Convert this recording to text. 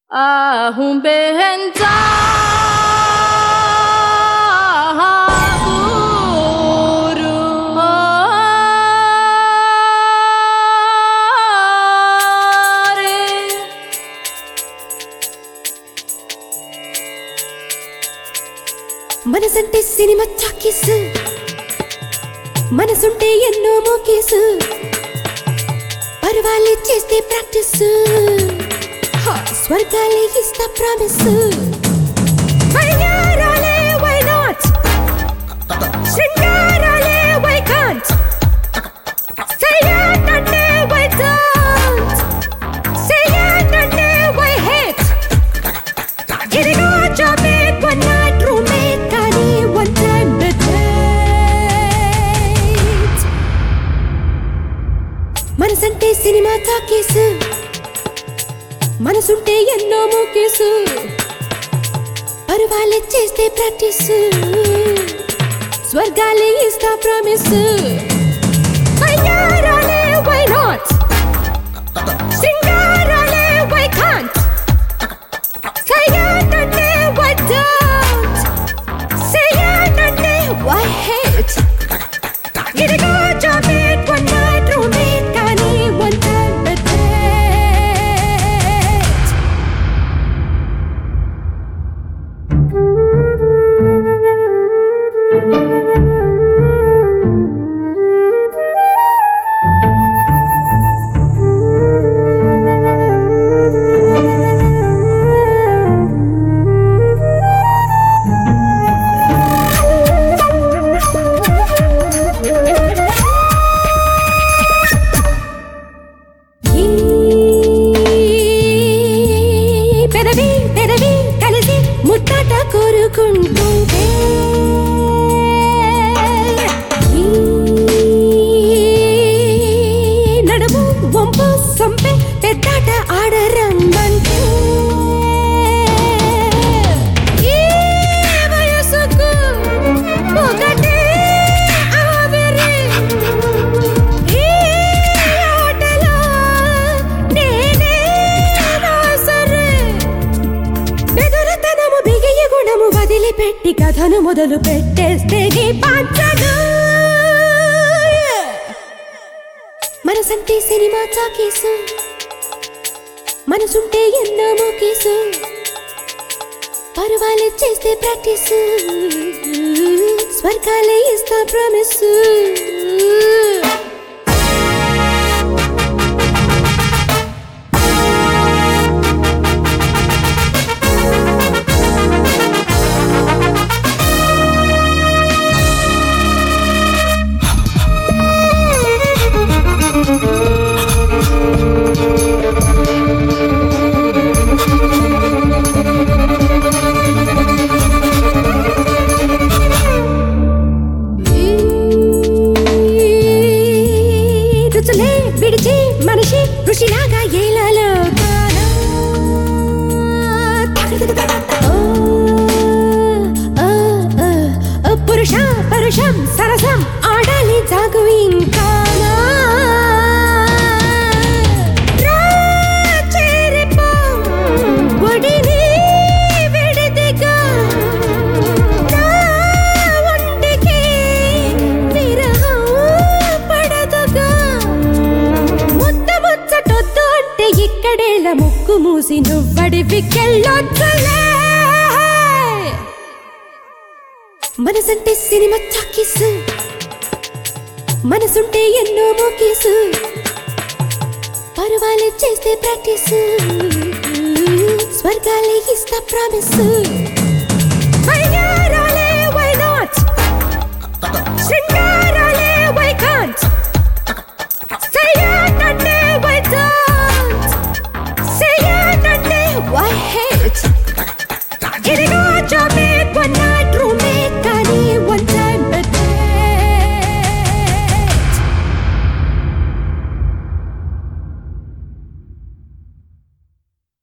humbenza మనసంటే cinema చాకీసు మనసుంటే ఎన్నో మోకేసు పర్వాలే చేస్తే ప్రాక్టీస్ స్వర్గాలే ఇస్తా ప్రామిస్ వయ్యారాలే వై నాట్ శృంగారాలే వై కాంట్ సయ్యాటంటే వై డోంట్ సయ్యాటంటే వై హేట్ ఇదిగో జాబేట్ వన్ నైట్ రూమ్మేట్ కానీ వన్ టైం డేట్ మనసంటే సినిమా టాకీసు మనసుంటే ఎన్నో మోకేసు పర్వాలే చేస్తే ప్రాక్టీస్ స్వర్గాలే ఇస్తా ప్రామిస్ వయ్యారాలే వై నాట్ సింగారాలే వై కాంట్ సయ్యాటంటే వై డోంట్ సయ్యాటంటే వై హేట్ ఇదిగో జాబేట్ వన్ నైట్ రూమ్మేట్ కానీ వన్ టైం డేట్ పెదవి కలిసి ముట్టాట కోరుకుంటుంటే నడుము వంపు సొంపే పెద్దాట ఆడరమ్మంటే ఈ వయసుకు ఒకటే ఆవిరి ఈ ఆటలో నేనే రాసరే బెదరతనము బిగియ గుణము వదిలిపెట్టి కథను మొదలు పెట్టేస్తే నీ పంచడు మనసంటే సినిమా చాకీసు మనసుంటే ఎన్నో మోకేసు పర్వాలే చేస్తే ప్రాక్టీస్ స్వర్గాలే ఇస్తా ప్రామిస్ రుచులే విడిచి మనిషి ఋషిలాగా ఏలాలో పురుష పరుషం సరసం ఆడాలి జాగు ఇంకా ఇక్కడేలా ముక్కు మూసి నువ్వడివికెళ్ళొద్దులే మనసంటే సినిమా చాకీసు మనసుంటే ఎన్నో మోకేసు పర్వాలే చేస్తే ప్రాక్టీస్ స్వర్గాలే ఇస్తా ప్రామిస్ వయ్యారాలే వై నాట్